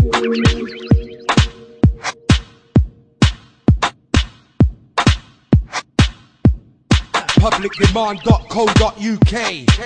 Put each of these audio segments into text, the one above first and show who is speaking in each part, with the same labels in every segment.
Speaker 1: Publicdemand.co.uk.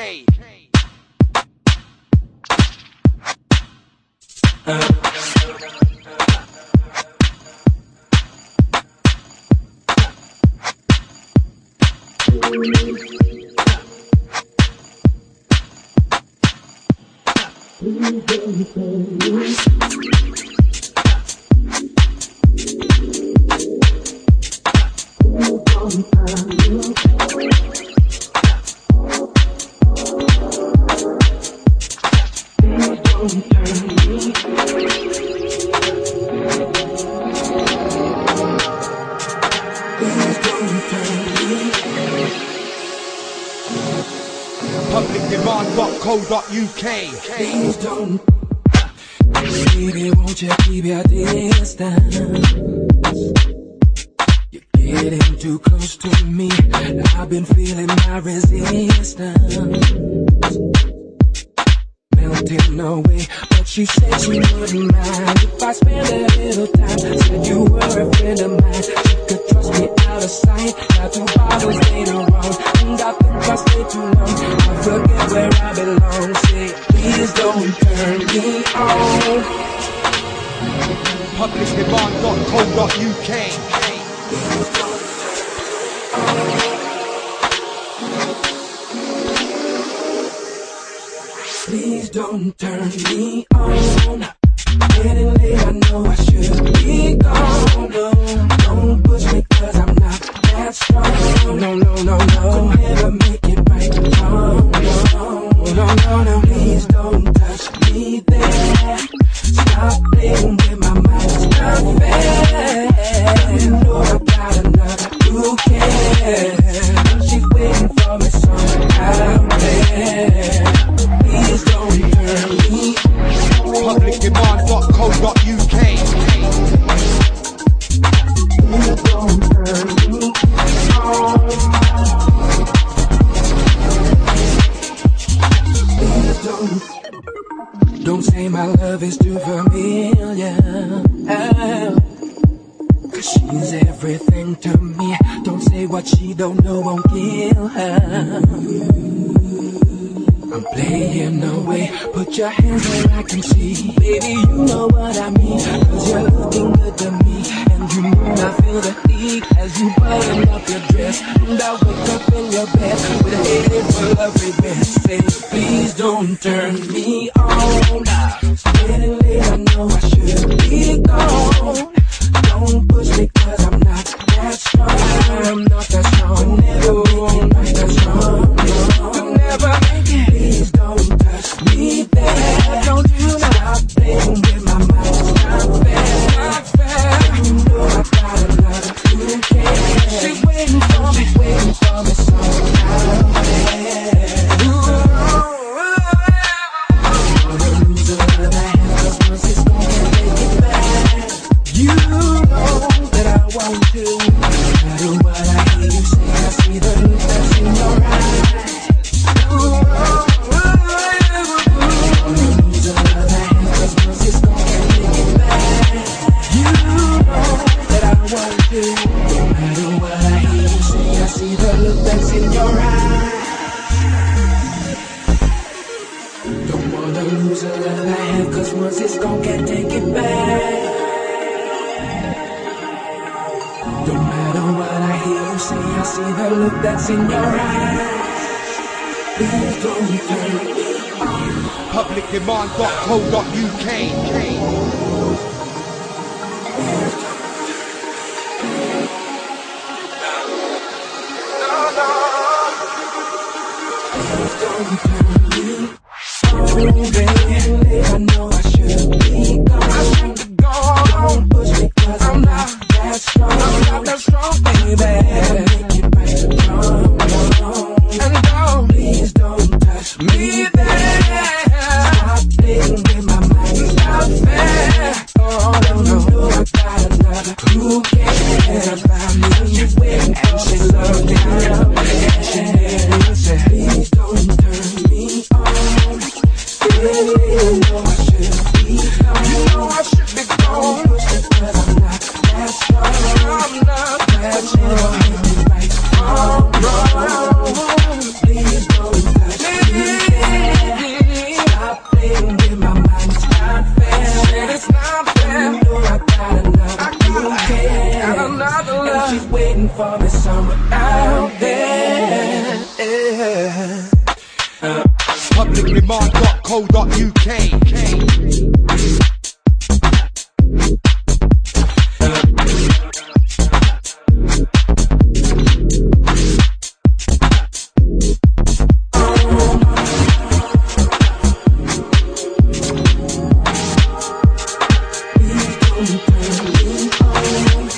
Speaker 1: Publicdemand.co.uk.
Speaker 2: Please don't. Baby, won't you keep your distance? You're getting too close to me. I've been feeling my resistance melting away, but she said she wouldn't mind if I spent a little time. Said you were a friend of mine. She could trust me out of sight. Got 2 bottles later on, and I think I stayed too long. I forget where I belong. Say, please don't turn me on.
Speaker 1: Publicdemand.co.uk.
Speaker 2: Please don't turn me on. Getting late, I know I should be gone. No, don't push me 'cause I'm not that strong. No, no, no, no. Could never make it right. No, no, no, no, no. Please don't touch me there. Stop playing with my mind. It's not fair. You know I got another. Who cares? She's waiting for me somewhere out there. Please don't turn me.
Speaker 1: Publicdemand.co.uk.
Speaker 2: Please don't turn me on. Please don't say my love is too familiar. 'Cause she's everything to me. Don't say what she don't know won't kill her. I'm playing away. Put your hands where I can see. Baby, you know what I mean. 'Cause you're looking good to me. And you know I feel the heat as you button up your dress. And I wake up in your bed with a head full of regret. Say, please don't turn me on. It's getting late, I know I should be gone. Don't push me 'cause I'm not that strong. I'm not that strong. Never make it right that strong. Could never make it. Please don't touch me there. Don't you stop playing with my mind. It's not fair. Not fair. You know I got another. Who cares? She's waiting for me somewhere out there. Wanna lose her love I have 'cause once it's gone, can't take it back. You know that I want to. No matter what I hear you say, I see the look that's in your eyes. Once it's gone, can't take it back. No matter what I hear you say, I see the look that's in your eyes. Please don't turn me on.
Speaker 1: Publicdemand.co.uk.
Speaker 2: I know I should be gone. I should be gone. Don't push me 'cause I'm not that strong. I'm not that strong, baby. Make it right wrong. And don't, please don't touch me there. Stop playing with my mind. It's not fair. Oh, no, no, no, I got another. Who cares about me? She's waiting and she loves me. And she said, please don't turn me on. you turn me on.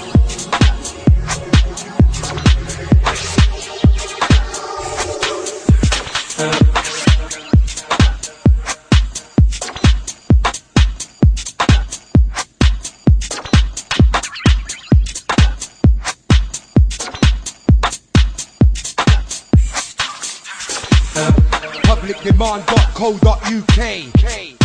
Speaker 1: Publicdemand.co.uk